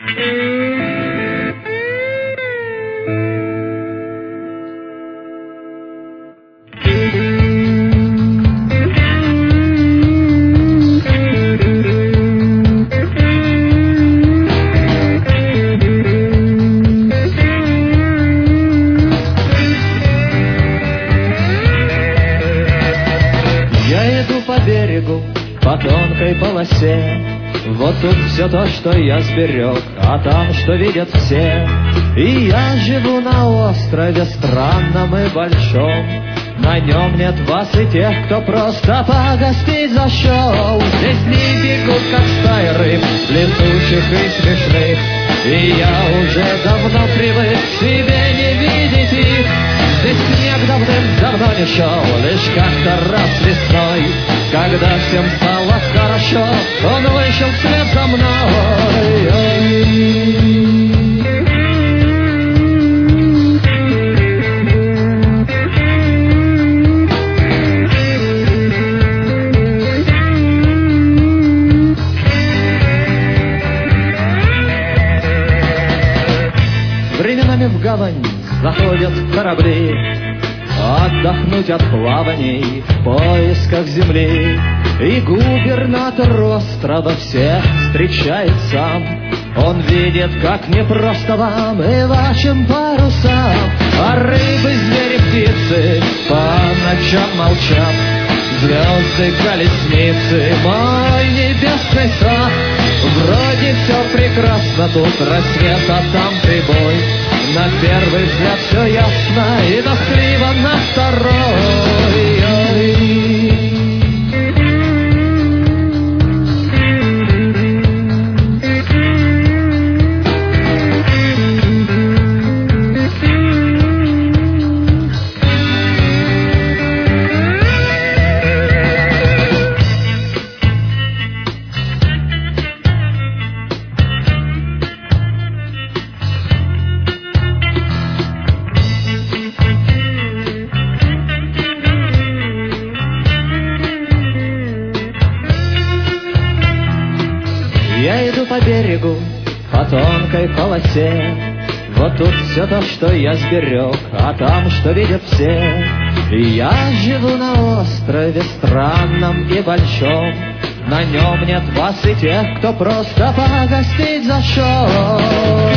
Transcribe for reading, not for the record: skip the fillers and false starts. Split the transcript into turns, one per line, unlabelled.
По тонкой полосе, вот тут все то, что я сберег, а там, что видят все. И я живу на острове странном и большом, на нем нет вас и тех, кто просто погостить зашел. Здесь дни бегут, как стаи рыб, летучих и смешных, и я уже давно привык к себе не видеть их. Здесь снег давным-давно не шел, лишь как-то раз весной, когда всем стало хорошо, он вышел вслед за мной. Временами в гавань заходят корабли, отдохнуть от плаваний в поисках земли. И губернатор острова всех встречает сам. Он видит, как непросто вам и вашим парусам. А рыбы, звери, птицы по ночам молчат. Звезды, колесницы, мой небесный сад. Вроде все прекрасно, тут рассвет, а там прибой. На первый взгляд все ясно и тоскливо на второй. Я иду по берегу, по тонкой полосе, вот тут все то, что я сберег, а там, что видят все. И я живу на острове странном и большом, на нем нет вас и тех, кто просто погостить зашел.